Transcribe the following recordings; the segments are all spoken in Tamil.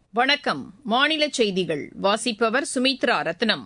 வணக்கம். மாநில செய்திகள் வாசிப்பவர் சுமித்ரா ரத்னம்.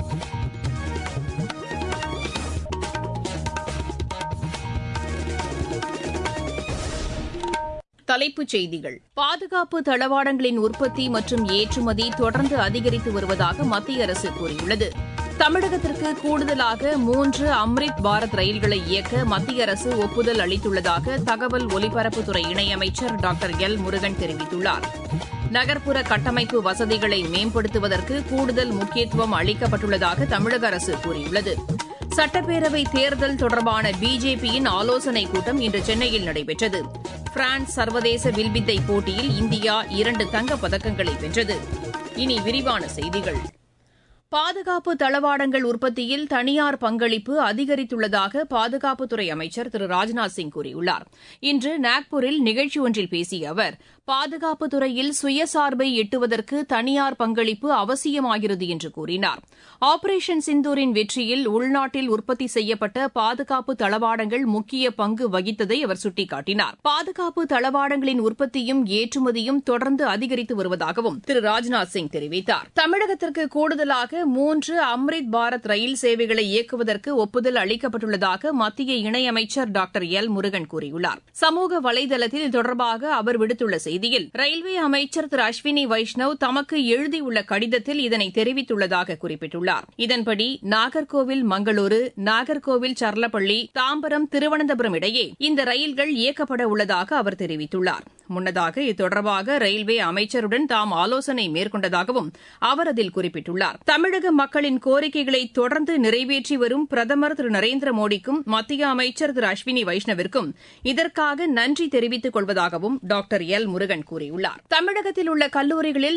தலைப்புச் செய்திகள். பாதுகாப்பு தளவாடங்களின் உற்பத்தி மற்றும் ஏற்றுமதி தொடர்ந்து அதிகரித்து வருவதாக மத்திய அரசு கூறியுள்ளது. தமிழகத்திற்கு கூடுதலாக 3 அம்ரித் பாரத் ரயில்களை இயக்க மத்திய அரசு ஒப்புதல் அளித்துள்ளதாக தகவல் ஒலிபரப்புத்துறை இணையமைச்சர் டாக்டர் எல் முருகன் தெரிவித்துள்ளார். நகர்ப்புற கட்டமைப்பு வசதிகளை மேம்படுத்துவதற்கு கூடுதல் முக்கியத்துவம் அளிக்கப்பட்டுள்ளதாக தமிழக அரசு கூறியுள்ளது. சட்டப்பேரவை தேர்தல் தொடர்பான பிஜேபியின் ஆலோசனைக் கூட்டம் இன்று சென்னையில் நடைபெற்றது. பிரான்ஸ் சர்வதேச வில்வித்தை போட்டியில் இந்தியா 2 தங்கப் பதக்கங்களை வென்றது. இனி விரிவான செய்திகள். பாதுகாப்பு தளவாடங்கள் உற்பத்தியில் தனியார் பங்களிப்பு அதிகரித்துள்ளதாக பாதுகாப்புத்துறை அமைச்சர் திரு ராஜ்நாத் சிங் கூறியுள்ளார். இன்று நாக்பூரில் நிகழ்ச்சி ஒன்றில் பேசிய அவர், பாதுகாப்புத் துறையில் சுயசார்பை எட்டுவதற்கு தனியார் பங்களிப்பு அவசியமாகிறது என்று கூறினார். ஆபரேஷன் சிந்தூரின் வெற்றியில் உள்நாட்டில் உற்பத்தி செய்யப்பட்ட பாதுகாப்பு தளவாடங்கள் முக்கிய பங்கு வகித்ததை அவர் சுட்டிக்காட்டினார். பாதுகாப்பு தளவாடங்களின் உற்பத்தியும் ஏற்றுமதியும் தொடர்ந்து அதிகரித்து வருவதாகவும் திரு ராஜ்நாத் சிங் தெரிவித்தார். தமிழகத்திற்கு கூடுதலாக 3 அம்ரித் பாரத் ரயில் சேவைகளை இயக்குவதற்கு ஒப்புதல் அளிக்கப்பட்டுள்ளதாக மத்திய இணையமைச்சர் டாக்டர் எல் முருகன் கூறியுள்ளார். சமூக வலைதளத்தில் இது தொடர்பாக அவர் விடுத்துள்ள செய்தியில், ரயில்வே அமைச்சர் திரு அஸ்வினி வைஷ்ணவ் தமக்கு எழுதியுள்ள கடிதத்தில் இதனை தெரிவித்துள்ளதாக குறிப்பிட்டுள்ளார். இதன்படி நாகர்கோவில் மங்களூரு, நாகர்கோவில் சர்லப்பள்ளி, தாம்பரம் திருவனந்தபுரம் இடையே இந்த ரயில்கள் இயக்கப்பட உள்ளதாக அவர் தெரிவித்துள்ளார். முன்னதாக இது ரயில்வே அமைச்சருடன் தாம் ஆலோசனை மேற்கொண்டதாகவும் அவர் அதில் குறிப்பிட்டுள்ளார். தமிழக மக்களின் கோரிக்கைகளை தொடர்ந்து நிறைவேற்றி வரும் பிரதமர் திரு நரேந்திர மோடிக்கும் மத்திய அமைச்சர் திரு அஸ்வினி வைஷ்ணவிற்கும் இதற்காக நன்றி தெரிவித்துக் கொள்வதாகவும் டாக்டர் எல் முருகன் கூறியுள்ளார். தமிழகத்தில் உள்ள கல்லூரிகளில்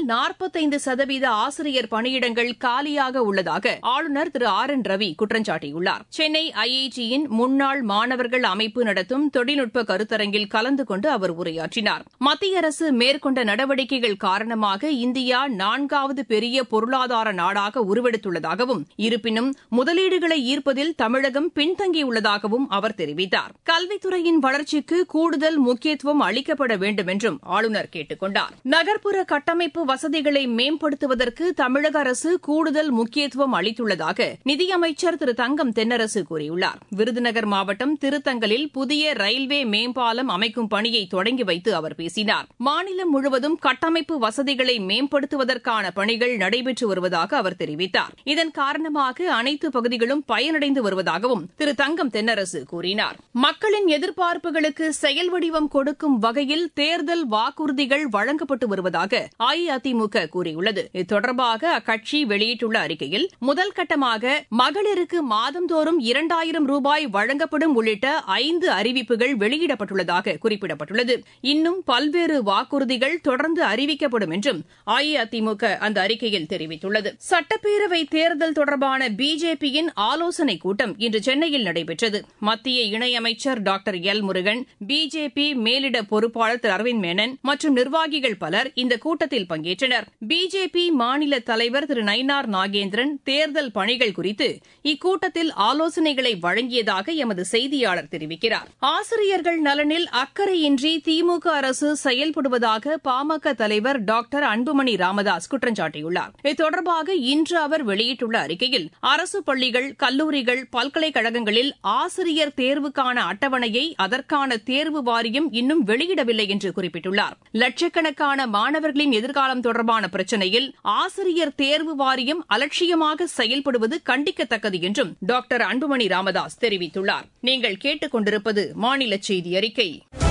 45% ஆசிரியர் பணியிடங்கள் காலியாக உள்ளதாக ஆளுநர் திரு ஆர் என் ரவி குற்றம் சாட்டியுள்ளார். சென்னை ஐஐடியின் முன்னாள் மாணவர்கள் அமைப்பு நடத்தும் தொழில்நுட்ப கருத்தரங்கில் கலந்து கொண்டு அவர் உரையாற்றினார். மத்திய அரசு மேற்கொண்ட நடவடிக்கைகள் காரணமாக இந்தியா 4வது பெரிய பொருளாதார நாடாக உருவெடுத்துள்ளதாகவும், இருப்பினும் முதலீடுகளை ஈர்ப்பதில் தமிழகம் பின்தங்கியுள்ளதாகவும் அவர் தெரிவித்தார். கல்வித்துறையின் வளர்ச்சிக்கு கூடுதல் முக்கியத்துவம் அளிக்கப்பட வேண்டும் என்றும் ஆளுநர் கேட்டுக் கொண்டார். நகர்ப்புற கட்டமைப்பு வசதிகளை மேம்படுத்துவதற்கு தமிழக அரசு கூடுதல் முக்கியத்துவம் அளித்துள்ளதாக நிதியமைச்சர் திரு தங்கம் தென்னரசு கூறியுள்ளார். விருதுநகர் மாவட்டம் திருத்தங்கலில் புதிய ரயில்வே மேம்பாலம் அமைக்கும் பணியை தொடங்கி வைத்து அவர் பேசினார். மாநிலம் முழுவதும் கட்டமைப்பு வசதிகளை மேம்படுத்துவதற்கான பணிகள் நடைபெற்று வருவதாக அவர் தெரிவித்தார். இதன் காரணமாக அனைத்து பகுதிகளும் பயனடைந்து வருவதாகவும் திரு தங்கம் தென்னரசு கூறினார். மக்களின் எதிர்பார்ப்புகளுக்கு செயல் வடிவம் கொடுக்கும் வகையில் தேர்தல் வாக்குறுதிகள் வழங்கப்பட்டு வருவதாக அஇஅதிமுக கூறியுள்ளது. இது தொடர்பாக அக்கட்சி வெளியிட்டுள்ள அறிக்கையில், முதல் கட்டமாக மகளிருக்கு மாதந்தோறும் 2000 ரூபாய் வழங்கப்படும் உள்ளிட்ட 5 அறிவிப்புகள் வெளியிடப்பட்டுள்ளதாக குறிப்பிடப்பட்டுள்ளது. இன்னும் பல்வேறு வாக்குறுதிகள் தொடர்ந்து அறிவிக்கப்படும் என்றும் அஇஅதிமுக அந்த அறிக்கையில் தெரிவித்துள்ளது. சட்டப்பேரவை தேர்தல் தொடர்பான பிஜேபியின் ஆலோசனைக் கூட்டம் இன்று சென்னையில் நடைபெற்றது. மத்திய இணையமைச்சர் டாக்டர் எல் முருகன், பிஜேபி மேலிட பொறுப்பாளர் திரு அரவிந்த் மேனன் மற்றும் நிர்வாகிகள் பலர் இந்த கூட்டத்தில் பங்கேற்றனர். பிஜேபி மாநில தலைவர் திரு நயினார் நாகேந்திரன் தேர்தல் பணிகள் குறித்து இக்கூட்டத்தில் ஆலோசனைகளை வழங்கியதாக எமது செய்தியாளர் தெரிவிக்கிறார். ஆசிரியர்கள் நலனில் அக்கறையின்றி திமுக அரசு செயல்படுவதாக பாமக தலைவர் டாக்டர் அன்புமணி ராமதாஸ் குற்றம் சாட்டியுள்ளார். இது தொடர்பாக இன்று அவர் வெளியிட்டுள்ள அறிக்கையில், அரசு பள்ளிகள், கல்லூரிகள், பல்கலைக்கழகங்களில் ஆசிரியர் தேர்வுக்கான அட்டவணையை அதற்கான தேர்வு வாரியம் இன்னும் வெளியிடவில்லை என்று குறிப்பிட்டுள்ளார். லட்சக்கணக்கான மாணவர்களின் எதிர்காலம் தொடர்பான பிரச்சினையில் ஆசிரியர் தேர்வு வாரியம் அலட்சியமாக செயல்படுவது கண்டிக்கத்தக்கது என்றும் டாக்டர் அன்புமணி ராமதாஸ் தெரிவித்துள்ளார். நீங்கள் கேட்டுக் கொண்டிருப்பது மாநில செய்தி அறிக்கை.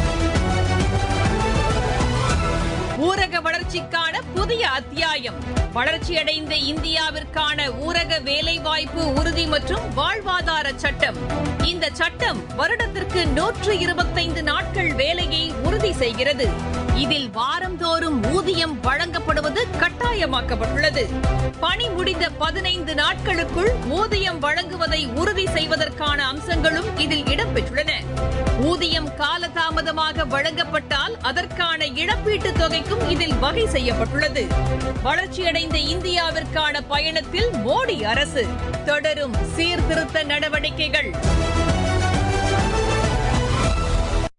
ஊரக வளர்ச்சிக்கான புதிய அத்தியாயம். வளர்ச்சியடைந்த இந்தியாவிற்கான ஊரக வேலைவாய்ப்பு உறுதி மற்றும் வாழ்வாதார சட்டம். இந்த சட்டம் வருடத்திற்கு 125 நாட்கள் வேலையை உறுதி செய்கிறது. இதில் வாரந்தோறும் ஊதியம் வழங்கப்படுவது கட்டாயமாக்கப்பட்டுள்ளது. பணி முடிந்த 15 நாட்களுக்குள் ஊதியம் வழங்குவதை உறுதி செய்வதற்கான அம்சங்களும் இதில் இடம்பெற்றுள்ளன. ஊதியம் காலதாமதமாக வழங்கப்பட்டால் அதற்கான இழப்பீட்டுத் தொகைக்கும் இதில் வகை செய்யப்பட்டுள்ளது. வளர்ச்சியடைந்த இந்தியாவிற்கான பயணத்தில் மோடி அரசு தொடரும் சீர்திருத்த நடவடிக்கைகள். தமிழக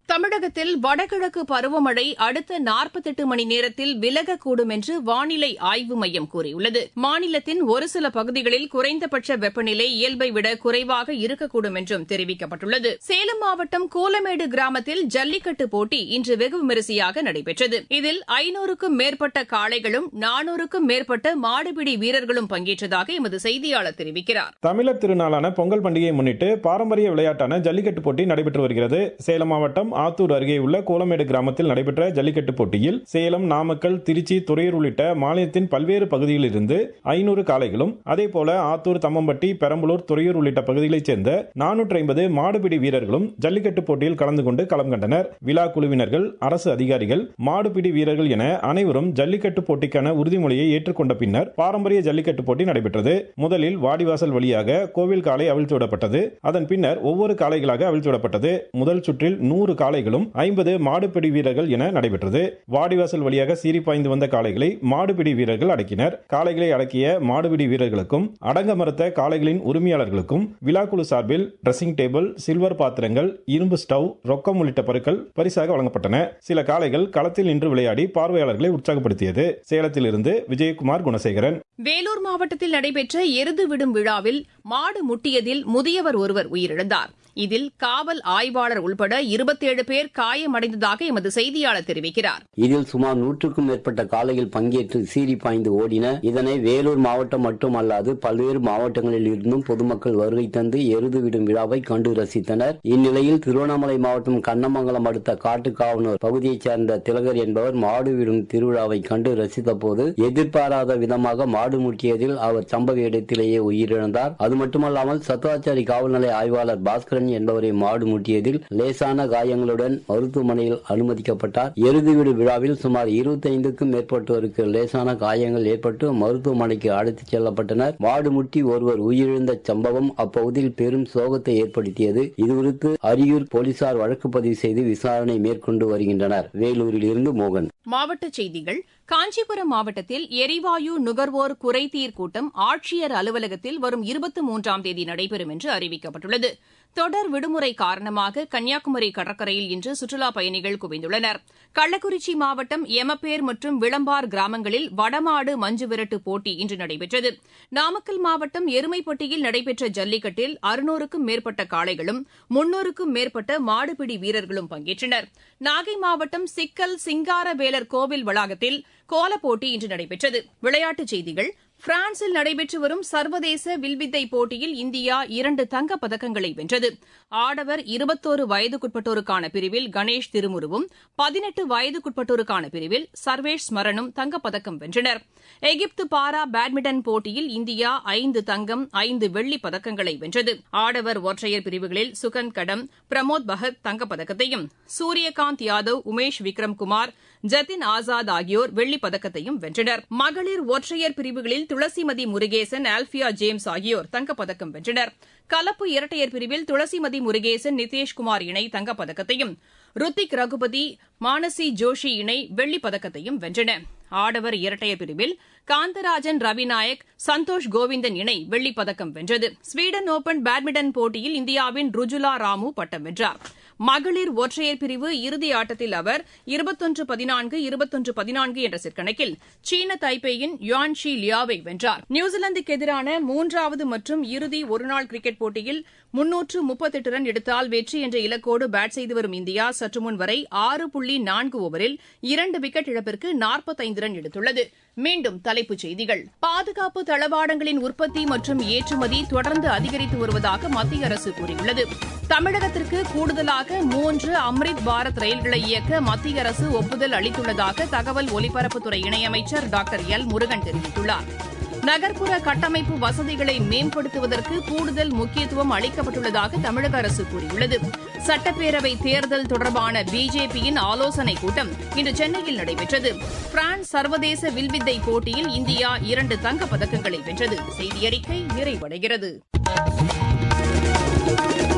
தமிழகத்தில் வடகிழக்கு பருவமழை அடுத்த 48 மணி நேரத்தில் விலகக்கூடும் என்று வானிலை ஆய்வு மையம் கூறியுள்ளது. மாநிலத்தின் ஒரு சில பகுதிகளில் குறைந்தபட்ச வெப்பநிலை இயல்பை விட குறைவாக இருக்கக்கூடும் என்றும் தெரிவிக்கப்பட்டுள்ளது. சேலம் மாவட்டம் கூலமேடு கிராமத்தில் ஜல்லிக்கட்டு போட்டி இன்று வெகு விமரிசையாக நடைபெற்றது. இதில் 500க்கும் மேற்பட்ட காளைகளும் 400க்கும் மேற்பட்ட மாடுபிடி வீரர்களும் பங்கேற்றதாக எமது செய்தியாளர் தெரிவிக்கிறார். தமிழர் திருநாளான பொங்கல் பண்டிகையை முன்னிட்டு பாரம்பரிய விளையாட்டான ஜல்லிக்கட்டு போட்டி நடைபெற்று வருகிறது. சேலம் மாவட்டம் ஆத்தூர் அருகே உள்ள கோலமேடு கிராமத்தில் நடைபெற்ற ஜல்லிக்கட்டு போட்டியில் சேலம், நாமக்கல், திருச்சி, துறையூர் உள்ளிட்ட மாநிலத்தின் பல்வேறு பகுதிகளில் இருந்து 500 காளைகளும், அதேபோல ஆத்தூர், தம்மம்பட்டி, பெரம்பலூர், துறையூர் உள்ளிட்ட பகுதிகளைச் சேர்ந்த 450 மாடுபிடி வீரர்களும் ஜல்லிக்கட்டு போட்டியில் கலந்து கொண்டு களம் கண்டனர். விழா குழுவினர்கள், அரசு அதிகாரிகள், மாடுபிடி வீரர்கள் என அனைவரும் ஜல்லிக்கட்டு போட்டிக்கான உறுதிமொழியை ஏற்றுக்கொண்ட பின்னர் பாரம்பரிய ஜல்லிக்கட்டு போட்டி நடைபெற்றது. முதலில் வாடிவாசல் வழியாக கோவில் காளை அவிழ்த்து விடப்பட்டது. அதன் பின்னர் ஒவ்வொரு காளைகளாக அவிழ்த்து விடப்பட்டது. முதல் சுற்றில் 100 காளைகளும் 50 மாடுபிடி வீரர்கள் என நடைபெற்றது. வாடிவாசல் வழியாக சீறி பாய்ந்து வந்த காளைகளை மாடுபிடி வீரர்கள் அடக்கினர். காளைகளை அடக்கிய மாடுபிடி வீரர்களுக்கும் அடங்க மறுத்த காளைகளின் உரிமையாளர்களுக்கும் விழாக்குழு சார்பில் டிரெஸ்ஸிங் டேபிள், சில்வர் பாத்திரங்கள், இரும்பு ஸ்டவ், ரொக்கம் உள்ளிட்ட பொருட்கள் பரிசாக வழங்கப்பட்டன. சில காளைகள் களத்தில் நின்று விளையாடி பார்வையாளர்களை உற்சாகப்படுத்தியது. சேலத்திலிருந்து விஜயகுமார், குணசேகரன். வேலூர் மாவட்டத்தில் நடைபெற்ற எருது விடும் விழாவில் மாடு முட்டியதில் முதியவர் ஒருவர் உயிரிழந்தார். இதில் காவல் ஆய்வாளர் உள்பட 27 பேர் காயமடைந்ததாக எமது செய்தியாளர் தெரிவிக்கிறார். இதில் சுமார் 100க்கும் மேற்பட்ட காளைகள் பங்கேற்று சீறி பாய்ந்து ஓடின. இதனை வேலூர் மாவட்டம் மட்டுமல்லாது பல்வேறு மாவட்டங்களில் இருந்தும் பொதுமக்கள் வருகை தந்து எருது விடும் விழாவை கண்டு ரசித்தனர். இந்நிலையில் திருவண்ணாமலை மாவட்டம் கண்ணமங்கலம் அடுத்த காட்டுக்காவனூர் பகுதியைச் சேர்ந்த திலகர் என்பவர் மாடு விடும் திருவிழாவை கண்டு ரசித்த போது எதிர்பாராத விதமாக மாடு முட்டியதில் அவர் சம்பவ இடத்திலேயே உயிரிழந்தார். அது மட்டுமல்லாமல் சத்துவாச்சாரி காவல் நிலைய ஆய்வாளர் பாஸ்கரன் என்பவரை மாடு முட்டியதில் லேசான காயங்களுடன் மருத்துவமனையில் அனுமதிக்கப்பட்டார். எருதுவிடு விழாவில் சுமார் 25க்கும் மேற்பட்டோருக்கு லேசான காயங்கள் ஏற்பட்டு மருத்துவமனைக்கு அழைத்துச் செல்லப்பட்டனர். மாடு முட்டி ஒருவர் உயிரிழந்த சம்பவம் அப்பகுதியில் பெரும் சோகத்தை ஏற்படுத்தியது. இதுகுறித்து அரியூர் போலீசார் வழக்கு பதிவு செய்து விசாரணை மேற்கொண்டு வருகின்றனர். வேலூரில் இருந்து மோகன். மாவட்டச் செய்திகள். காஞ்சிபுரம் மாவட்டத்தில் எரிவாயு நுகர்வோர் குறைதீர் கூட்டம் ஆட்சியர் அலுவலகத்தில் வரும் 23ஆம் தேதி நடைபெறும் என்று அறிவிக்கப்பட்டுள்ளது. தொடர் விடுமுறை காரணமாக கன்னியாகுமரி கடற்கரையில் இன்று சுற்றுலாப் பயணிகள் குவிந்துள்ளனர். கள்ளக்குறிச்சி மாவட்டம் எமப்பேர் மற்றும் விளம்பார் கிராமங்களில் வடமாடு மஞ்சு விரட்டு போட்டி இன்று நடைபெற்றது. நாமக்கல் மாவட்டம் எருமைப்பட்டியில் நடைபெற்ற ஜல்லிக்கட்டில் 600க்கும் மேற்பட்ட காளைகளும் 300க்கும் மேற்பட்ட மாடுபிடி வீரர்களும் பங்கேற்றனர். நாகை மாவட்டம் சிக்கல் சிங்காரவேலர் கோவில் வளாகத்தில் கோலப்போட்டி இன்று நடைபெற்றது. விளையாட்டுச் செய்திகள். பிரான்சில் நடைபெற்று வரும் சர்வதேச வில்வித்தை போட்டியில் இந்தியா 2 தங்கப் பதக்கங்களை வென்றது. ஆடவர் 21 வயதுக்குட்பட்டோருக்கான பிரிவில் கணேஷ் திருமுருவும் 18 வயதுக்குட்பட்டோருக்கான பிரிவில் சர்வேஷ் ஸ்மரனும் தங்கப்பதக்கம் வென்றனர். எகிப்து பாரா பேட்மிண்டன் போட்டியில் இந்தியா 5 தங்கம் 5 வெள்ளிப் பதக்கங்களை வென்றது. ஆடவர் ஒற்றையர் பிரிவுகளில் சுகந்த் கடம், பிரமோத் பகத் தங்கப்பதக்கத்தையும், சூரியகாந்த் யாதவ், உமேஷ் விக்ரம்குமார், ஜதின் ஆசாத் ஆகியோர் வெள்ளிப் பதக்கத்தையும் வென்றனர். மகளிர் ஒற்றையர் பிரிவுகளில் துளசிமதி முருகேசன், ஆல்பியா ஜேம்ஸ் ஆகியோர் தங்கப்பதக்கம் வென்றனர். கலப்பு இரட்டையர் பிரிவில் துளசிமதி முருகேசன், நிதேஷ்குமார் இணை தங்கப்பதக்கத்தையும், ருத்திக் ரகுபதி, மானசி ஜோஷி இணை வெள்ளிப் பதக்கத்தையும் வென்றன. ஆடவர் இரட்டையர் பிரிவில் காந்தராஜன் ரவிநாயக், சந்தோஷ் கோவிந்தன் இணை வெள்ளிப் பதக்கம் வென்றது. ஸ்வீடன் ஓபன் பேட்மிண்டன் போட்டியில் இந்தியாவின் ருஜுலா ராமு பட்டம் வென்றார். மகளிர் ஒற்றையர் பிரிவு இறுதி ஆட்டத்தில் அவர் 21-14, 21-14 என்ற செட் கணக்கில் சீன தைப்பேயின் யுவான்ஷி லியாவை வென்றார். நியூசிலாந்துக்கு எதிரான 3வது மற்றும் இறுதி ஒருநாள் கிரிக்கெட் போட்டியில் 338 ரன் எடுத்தால் வெற்றி என்ற இலக்கோடு பேட் செய்து வரும் இந்தியா சற்று முன் வரை 6.4 ஓவரில் 2 விக்கெட் இழப்பிற்கு 45 ரன் எடுத்துள்ளது. மீண்டும் தலைப்புச் செய்திகள். பாதுகாப்பு தளவாடங்களின் உற்பத்தி மற்றும் ஏற்றுமதி தொடர்ந்து அதிகரித்து வருவதாக மத்திய அரசு கூறியுள்ளது. தமிழகத்திற்கு கூடுதலாக 3 அம்ரித் பாரத் ரயில்களை இயக்க மத்திய அரசு ஒப்புதல் அளித்துள்ளதாக தகவல் ஒலிபரப்புத்துறை இணையமைச்சர் டாக்டர் எல் முருகன் தெரிவித்துள்ளார். நகர்ப்புற கட்டமைப்பு வசதிகளை மேம்படுத்துவதற்கு கூடுதல் முக்கியத்துவம் அளிக்கப்பட்டுள்ளதாக தமிழக அரசு கூறியுள்ளது. சட்டப்பேரவை தேர்தல் தொடர்பான பிஜேபியின் ஆலோசனைக் கூட்டம் இன்று சென்னையில் நடைபெற்றது. பிரான்ஸ் சர்வதேச வில்வித்தை போட்டியில் இந்தியா 2 தங்கப் பதக்கங்களை வென்றது. செய்தியறிக்கை நிறைவடைகிறது.